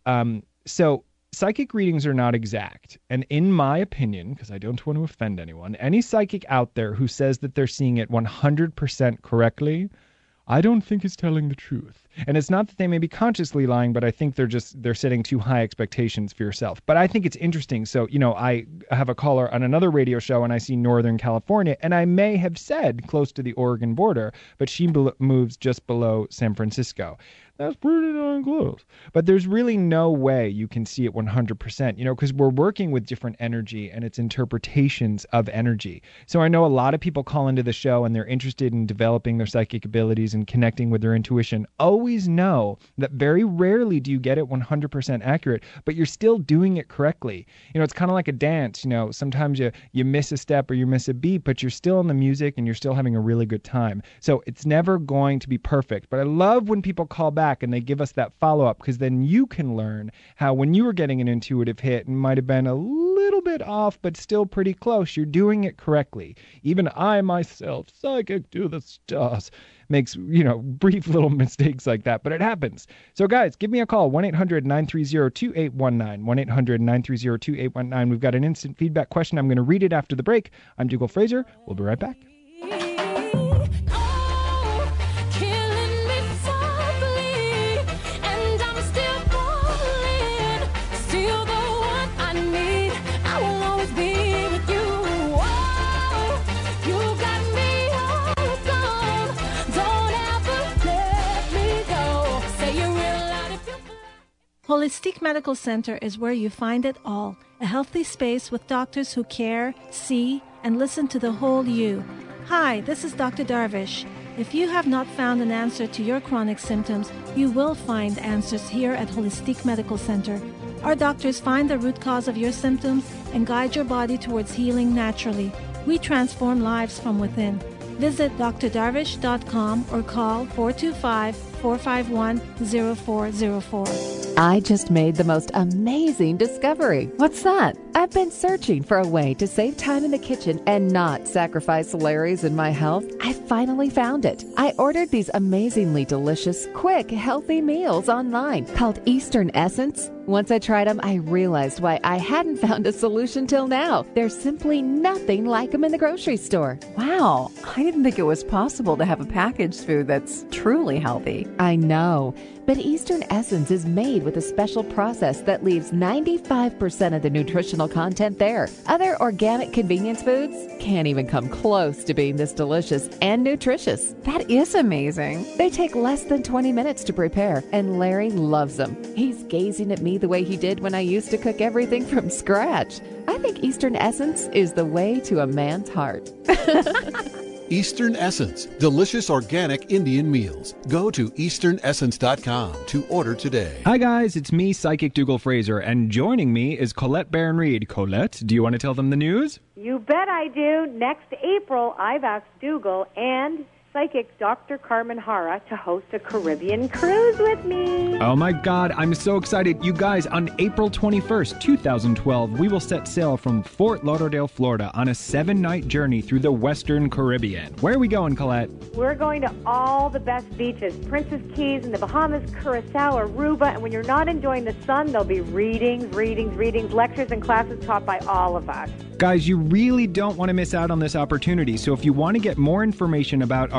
So psychic readings are not exact. And in my opinion, because I don't want to offend anyone, any psychic out there who says that they're seeing it 100% correctly, I don't think is telling the truth. And it's not that they may be consciously lying, but I think they're setting too high expectations for yourself. But I think it's interesting. So, I have a caller on another radio show and I see Northern California, and I may have said close to the Oregon border, but she moves just below San Francisco. That's pretty darn close. But there's really no way you can see it 100%, because we're working with different energy and its interpretations of energy. So I know a lot of people call into the show and they're interested in developing their psychic abilities and connecting with their intuition. Always know that very rarely do you get it 100% accurate, but you're still doing it correctly. It's kind of like a dance. Sometimes you miss a step or you miss a beat, but you're still in the music and you're still having a really good time. So it's never going to be perfect. But I love when people call back and they give us that follow-up, because then you can learn how when you were getting an intuitive hit and might have been a little bit off but still pretty close, you're doing it correctly. Even I myself, psychic to the stars, makes brief little mistakes like that, but it happens. So guys, give me a call, 1-800-930-2819, 1-800-930-2819. We've got an instant feedback question. I'm going to read it after the break. I'm Dougal Fraser. We'll be right back. Holistic Medical Center is where you find it all. A healthy space with doctors who care, see, and listen to the whole you. Hi, this is Dr. Darvish. If you have not found an answer to your chronic symptoms, you will find answers here at Holistic Medical Center. Our doctors find the root cause of your symptoms and guide your body towards healing naturally. We transform lives from within. Visit drdarvish.com or call 425-451-0404. I just made the most amazing discovery. What's that? I've been searching for a way to save time in the kitchen and not sacrifice Larry's in my health. I finally found it. I ordered these amazingly delicious, quick, healthy meals online called Eastern Essence. Once I tried them, I realized why I hadn't found a solution till now. There's simply nothing like them in the grocery store. Wow, I didn't think it was possible to have a packaged food that's truly healthy. I know, but Eastern Essence is made with a special process that leaves 95% of the nutritional content there. Other organic convenience foods can't even come close to being this delicious and nutritious. That is amazing. They take less than 20 minutes to prepare, and Larry loves them. He's gazing at me the way he did when I used to cook everything from scratch. I think Eastern Essence is the way to a man's heart. Eastern Essence, delicious organic Indian meals. Go to easternessence.com to order today. Hi guys, it's me, Psychic Dougal Fraser, and joining me is Colette Barron-Reed. Colette, do you want to tell them the news? You bet I do. Next April, I've asked Dougal and psychic Dr. Carmen Hara to host a Caribbean cruise with me. Oh my God, I'm so excited. You guys, on April 21st, 2012, we will set sail from Fort Lauderdale, Florida on a 7-night journey through the Western Caribbean. Where are we going, Colette? We're going to all the best beaches, Princess Keys in the Bahamas, Curacao, Aruba, and when you're not enjoying the sun, there'll be readings, lectures, and classes taught by all of us. Guys, you really don't want to miss out on this opportunity, so if you want to get more information about our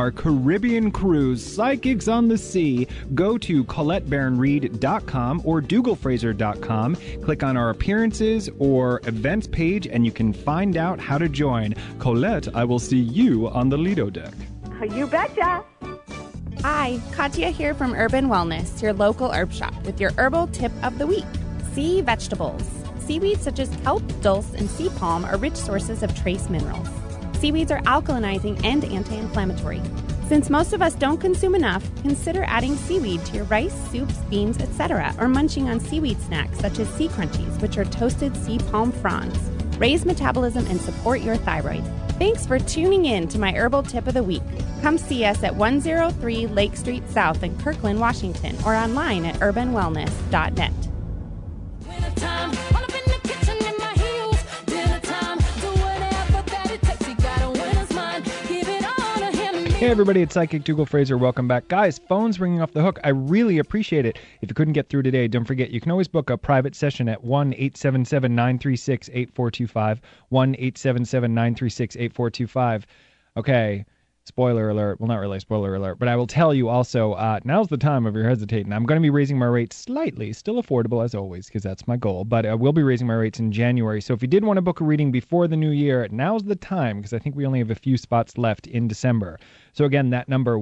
our Caribbean cruise, Psychics on the Sea, go to ColetteBaronReed.com or DougallFraser.com. Click on our appearances or events page, and you can find out how to join. Colette, I will see you on the Lido deck. You betcha. Hi, Katya here from Urban Wellness, your local herb shop, with your herbal tip of the week. Sea vegetables. Seaweeds such as kelp, dulse, and sea palm are rich sources of trace minerals. Seaweeds are alkalinizing and anti-inflammatory. Since most of us don't consume enough, consider adding seaweed to your rice, soups, beans, etc., or munching on seaweed snacks such as sea crunchies, which are toasted sea palm fronds. Raise metabolism and support your thyroid. Thanks for tuning in to my herbal tip of the week. Come see us at 103 Lake Street South in Kirkland, Washington, or online at urbanwellness.net. Hey everybody, it's Psychic Dougal Fraser. Welcome back. Guys, phone's ringing off the hook. I really appreciate it. If you couldn't get through today, don't forget, you can always book a private session at 1-877-936-8425. 1-877-936-8425. Okay, spoiler alert. Well, not really spoiler alert, but I will tell you also, now's the time if you're hesitating. I'm going to be raising my rates slightly, still affordable as always, because that's my goal, but I will be raising my rates in January. So if you did want to book a reading before the new year, now's the time, because I think we only have a few spots left in December. So again, that number,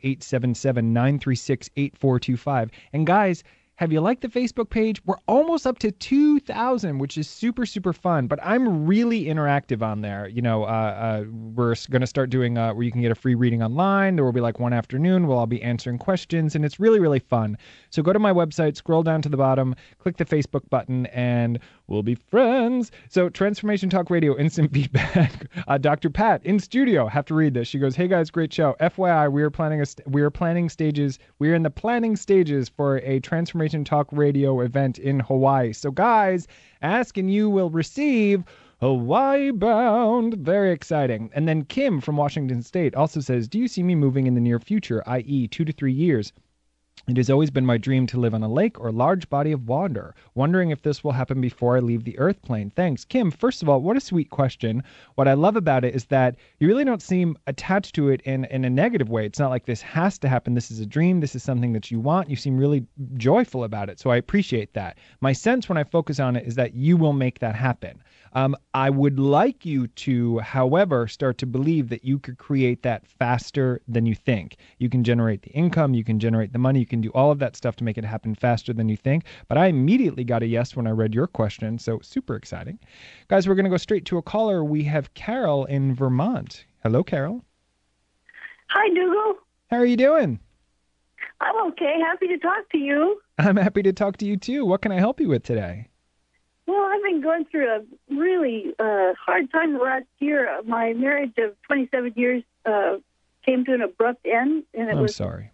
1-877-936-8425. And guys, have you liked the Facebook page? We're almost up to 2,000, which is super, super fun. But I'm really interactive on there. You know, we're going to start doing where you can get a free reading online. There will be like one afternoon where I'll be answering questions, and it's really, really fun. So go to my website, scroll down to the bottom, click the Facebook button, and we'll be friends. So Transformation Talk Radio, instant feedback. Dr. Pat in studio. Have to read this. She goes, "Hey guys, great show. FYI, we are in the planning stages for a Transformation Talk Radio event in Hawaii. So guys, ask and you will receive. Hawaii bound. Very exciting." And then Kim from Washington State also says, "Do you see me moving in the near future, i.e. 2 to 3 years? It has always been my dream to live on a lake or large body of water. Wondering if this will happen before I leave the Earth plane. Thanks." Kim, first of all, what a sweet question. What I love about it is that you really don't seem attached to it in a negative way. It's not like this has to happen. This is a dream. This is something that you want. You seem really joyful about it. So I appreciate that. My sense when I focus on it is that you will make that happen. I would like you to, however, start to believe that you could create that faster than you think. You can generate the income, you can generate the money, you can do all of that stuff to make it happen faster than you think. But I immediately got a yes when I read your question, so super exciting. Guys, we're going to go straight to a caller. We have Carol in Vermont. Hello, Carol. Hi, Dougal. How are you doing? I'm okay. Happy to talk to you. I'm happy to talk to you, too. What can I help you with today? Well, I've been going through a really hard time the last year. My marriage of 27 years came to an abrupt end, and it was. Sorry.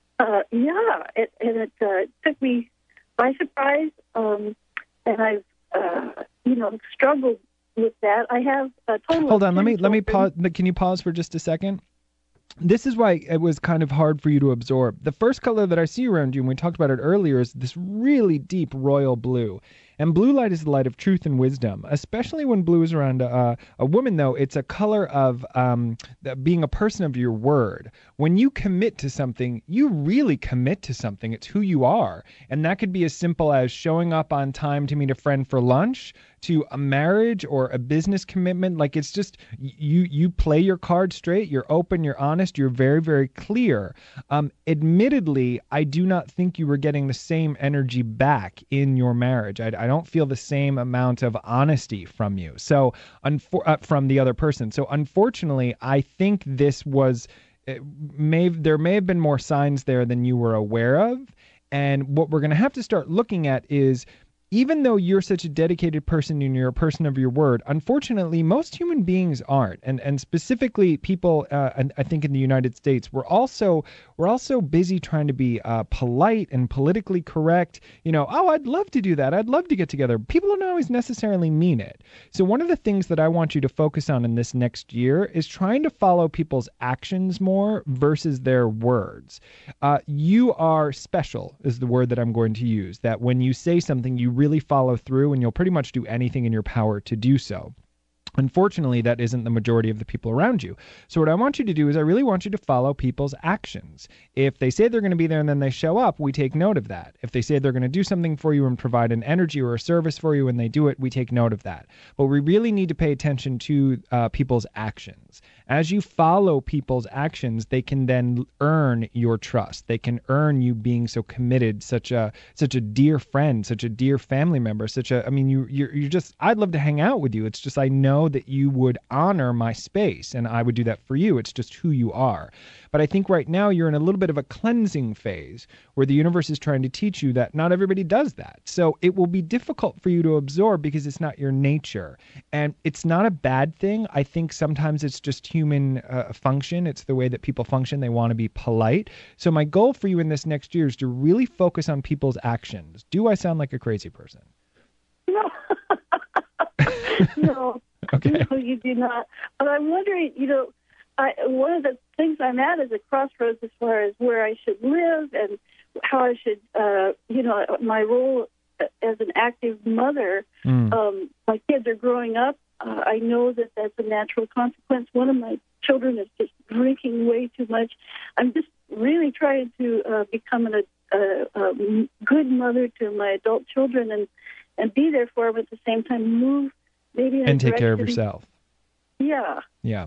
It took me by surprise, and I've struggled with that. I have a total. Hold on, let me pause. Can you pause for just a second? This is why it was kind of hard for you to absorb. The first color that I see around you, and we talked about it earlier, is this really deep royal blue. And blue light is the light of truth and wisdom, especially when blue is around a woman, though. It's a color of being a person of your word. When you commit to something, you really commit to something. It's who you are. And that could be as simple as showing up on time to meet a friend for lunch, to a marriage or a business commitment. Like, it's just you play your cards straight. You're open. You're honest. You're very, very clear. Admittedly, I do not think you were getting the same energy back in your marriage. I don't feel the same amount of honesty from you. So from the other person. So unfortunately, I think this was there may have been more signs there than you were aware of. And what we're going to have to start looking at is, even though you're such a dedicated person and you're a person of your word, unfortunately, most human beings aren't. And specifically people, I think in the United States, we're also busy trying to be polite and politically correct. I'd love to do that. I'd love to get together. People don't always necessarily mean it. So one of the things that I want you to focus on in this next year is trying to follow people's actions more versus their words. You are special is the word that I'm going to use, that when you say something, you really follow through, and you'll pretty much do anything in your power to do so. Unfortunately, that isn't the majority of the people around you. So what I want you to do is I really want you to follow people's actions. If they say they're going to be there and then they show up, we take note of that. If they say they're going to do something for you and provide an energy or a service for you and they do it, we take note of that. But we really need to pay attention to people's actions. As you follow people's actions, they can then earn your trust. They can earn you being so committed, such a dear friend, such a dear family member, you're just, I'd love to hang out with you. It's just, I know that you would honor my space and I would do that for you. It's just who you are. But I think right now you're in a little bit of a cleansing phase where the universe is trying to teach you that not everybody does that. So it will be difficult for you to absorb because it's not your nature. And it's not a bad thing. I think sometimes it's just human function. It's the way that people function. They want to be polite. So my goal for you in this next year is to really focus on people's actions. Do I sound like a crazy person? No. No. Okay. No, you do not. But I'm wondering, one of the things I'm at is a crossroads as far as where I should live and how I should, my role as an active mother. My kids are growing up. I know that that's a natural consequence. One of my children is just drinking way too much. I'm just really trying to become a good mother to my adult children and be there for them at the same time, move maybe in and a take care of direction. yourself. Yeah. Yeah.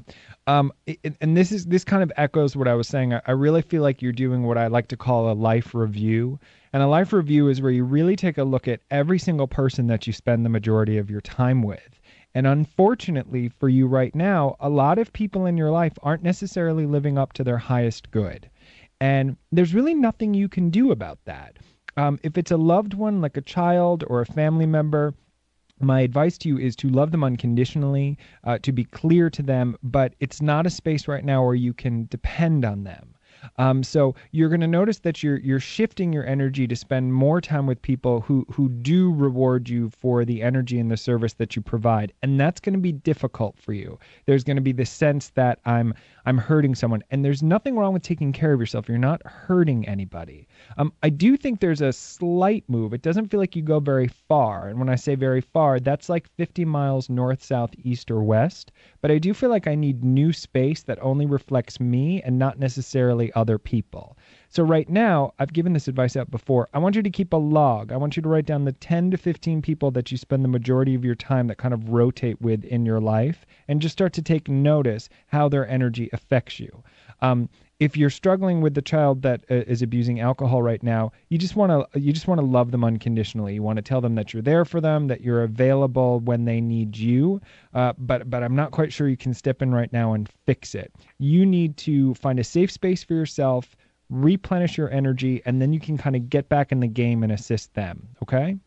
And this kind of echoes what I was saying. I really feel like you're doing what I like to call a life review. And a life review is where you really take a look at every single person that you spend the majority of your time with. And unfortunately for you right now, a lot of people in your life aren't necessarily living up to their highest good. And there's really nothing you can do about that. If it's a loved one, like a child or a family member, my advice to you is to love them unconditionally, to be clear to them, but it's not a space right now where you can depend on them. So you're going to notice that you're shifting your energy to spend more time with people who do reward you for the energy and the service that you provide. And that's going to be difficult for you. There's going to be this sense that I'm hurting someone. And there's nothing wrong with taking care of yourself. You're not hurting anybody. I do think there's a slight move. It doesn't feel like you go very far. And when I say very far, that's like 50 miles north, south, east, or west. But I do feel like I need new space that only reflects me and not necessarily other people. So right now, I've given this advice out before. I want you to keep a log. I want you to write down the 10 to 15 people that you spend the majority of your time that kind of rotate with in your life, and just start to take notice how their energy affects you. If you're struggling with the child that is abusing alcohol right now, you just want to love them unconditionally. You want to tell them that you're there for them, that you're available when they need you. But I'm not quite sure you can step in right now and fix it. You need to find a safe space for yourself, replenish your energy, and then you can kind of get back in the game and assist them. Okay?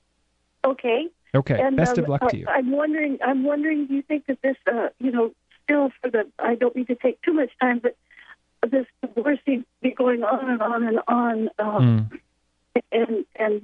Okay. Okay. And, best of luck to you. I'm wondering. Do you think that this, still I don't need to take too much time, but this divorce seems to be going on and on and on. And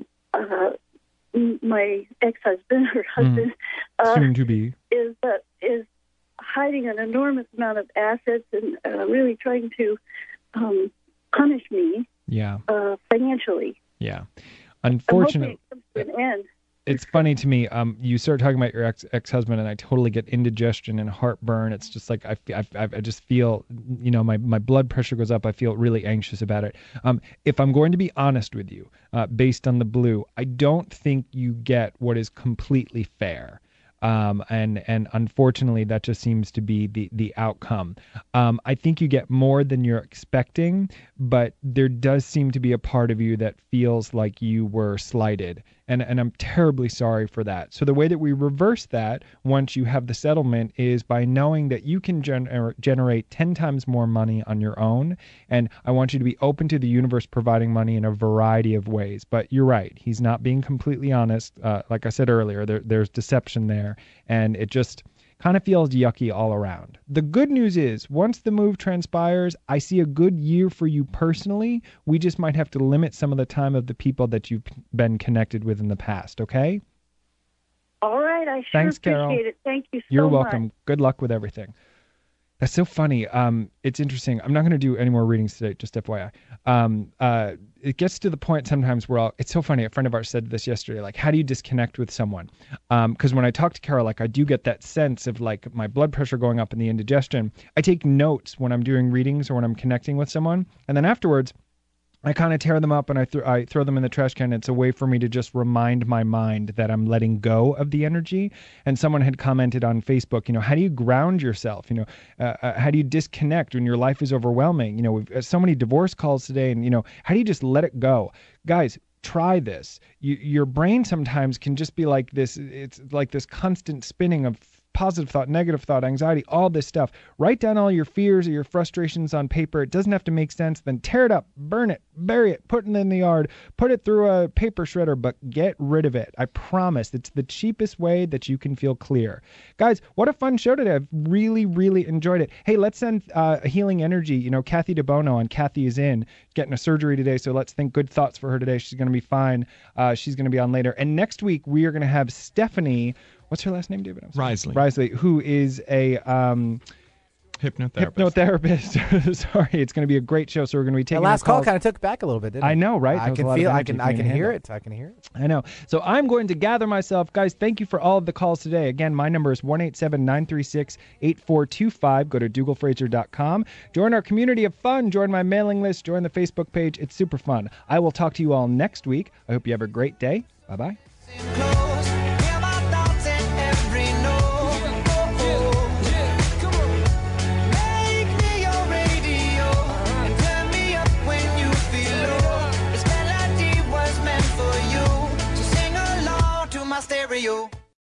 my ex-husband or husband soon to be is hiding an enormous amount of assets and really trying to punish me. Yeah. Financially. Yeah. Unfortunately, I'm hoping it comes to an end. It's funny to me. You start talking about your ex-husband, and I totally get indigestion and heartburn. It's just like I just feel, my blood pressure goes up. I feel really anxious about it. If I'm going to be honest with you, based on the blue, I don't think you get what is completely fair. And unfortunately, that just seems to be the outcome. I think you get more than you're expecting, but there does seem to be a part of you that feels like you were slighted. And I'm terribly sorry for that. So the way that we reverse that once you have the settlement is by knowing that you can generate 10 times more money on your own. And I want you to be open to the universe providing money in a variety of ways. But you're right. He's not being completely honest. Like I said earlier, there's deception there. And it just kind of feels yucky all around. The good news is, once the move transpires, I see a good year for you personally. We just might have to limit some of the time of the people that you've been connected with in the past, okay? All right, I sure Thanks, appreciate Carol. it. Thank you so much. You're welcome. Good luck with everything. That's so funny. It's interesting. I'm not going to do any more readings today, just FYI. It gets to the point sometimes where it's so funny. A friend of ours said this yesterday, like, how do you disconnect with someone? Because when I talk to Carol, like, I do get that sense of like my blood pressure going up and the indigestion. I take notes when I'm doing readings or when I'm connecting with someone. And then afterwards, I kind of tear them up and I throw them in the trash can. It's a way for me to just remind my mind that I'm letting go of the energy. And someone had commented on Facebook, how do you ground yourself? How do you disconnect when your life is overwhelming? We've so many divorce calls today, and how do you just let it go? Guys, try this. Your brain sometimes can just be like this. It's like this constant spinning of positive thought, negative thought, anxiety, all this stuff. Write down all your fears or your frustrations on paper. It doesn't have to make sense. Then tear it up, burn it, bury it, put it in the yard, put it through a paper shredder, but get rid of it. I promise it's the cheapest way that you can feel clear. Guys, what a fun show today. I've really, really enjoyed it. Hey, let's send healing energy. Kathy DeBono on Kathy is In, getting a surgery today, so let's think good thoughts for her today. She's going to be fine. She's going to be on later. And next week, we are going to have Stephanie. What's her last name, David? Risley, who is a hypnotherapist. Sorry, it's going to be a great show. So we're going to be taking the last call. Calls. Kind of took back a little bit, didn't it? I know, right? I can feel. I can hear it. I can hear it. I know. So I'm going to gather myself, guys. Thank you for all of the calls today. Again, my number is 1-877-936-8425. Go to DougallFraser.com. Join our community of fun. Join my mailing list. Join the Facebook page. It's super fun. I will talk to you all next week. I hope you have a great day. Bye bye.